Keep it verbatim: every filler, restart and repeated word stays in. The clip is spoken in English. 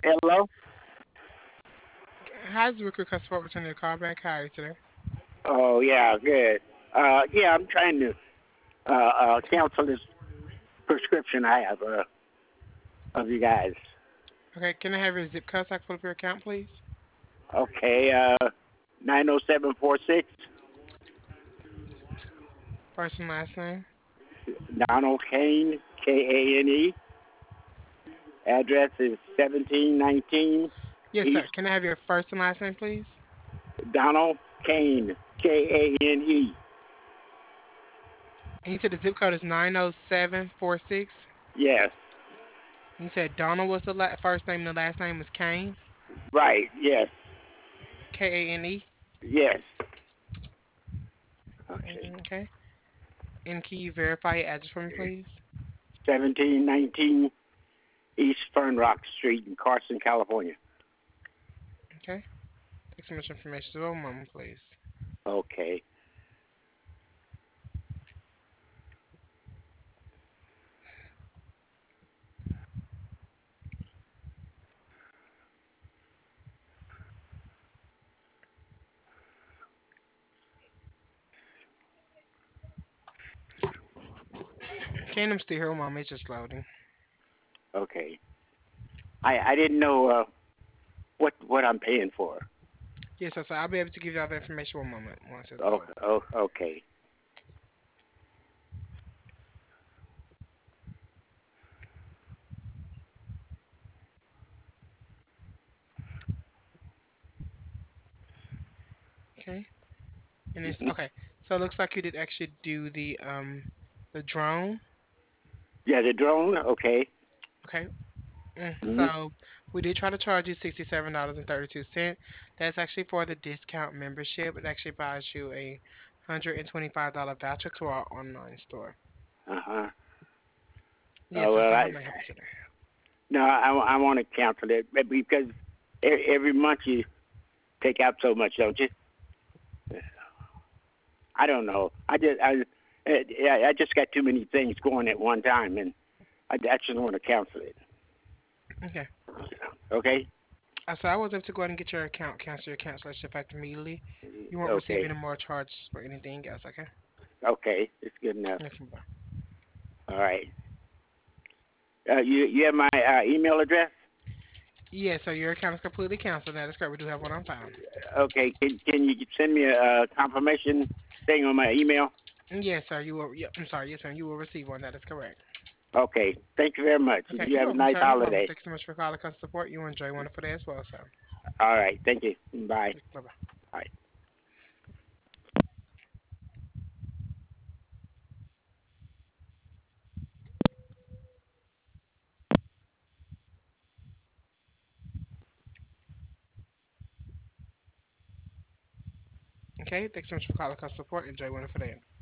Hello. How's Recruit Customer returning your call back? How are you today? Oh yeah, good. Uh, yeah, I'm trying to uh, uh, cancel this prescription I have uh, of you guys. Okay, can I have your zip code so I can pull up your account, please? Okay, uh, nine oh seven four six. First and last name. Donald Kane, K A N E. Address is seventeen nineteen Yes, East. sir. Can I have your first and last name, please? Donald Kane, K A N E. And you said the zip code is nine oh seven four six. Yes. And you said Donald was the la- first name and the last name was Kane. Right. Yes. K A N E. Yes. Okay. Okay. And can you verify your address for me, please? seventeen nineteen East Fern Rock Street in Carson, California. Okay. Take so much information. So one moment, please. Okay. Okay, I'm still here. One moment. It's just loading. Okay. I I didn't know uh, what what I'm paying for. Yes, sir. So I'll be able to give you all the information one moment once it's Oh, loaded. oh okay. Okay. And it's Hmm. okay. So it looks like you did actually do the um the drone. Yeah, the drone. Okay. Okay. Mm, Hmm. So we did try to charge you sixty-seven dollars and thirty-two cents. That's actually for the discount membership. It actually buys you a one hundred twenty-five dollars voucher to our online store. Uh huh. Yes, Oh sir. well, So how I may I help you today? no, I I want to cancel it but because e- every month you take out so much, don't you? I don't know. I just I I I just got too many things going at one time, and I, I just want to cancel it. Okay. Okay. Uh, so I was able to go ahead and get your account, cancel your cancellation effect immediately. You won't receive Okay. any more charges for anything else, okay? Okay. It's good enough. Yes, bye. All right. Uh, you you have my uh, email address? Yeah, so your account is completely canceled. That is correct. We do have one on file. Okay. Can can you send me a, a confirmation thing on my email? Yes, sir. You will. Yeah, I'm sorry. Yes, ma'am. You will receive one. That is correct. Okay. Thank you very much. Okay, You you're have a welcome, nice sir. No problem. holiday. Thank you so much for calling customer support. You enjoy a wonderful day as well, sir. All right. Thank you. Bye. Bye bye. Bye. Okay, thanks so much for calling customer support. Enjoy a wonderful day.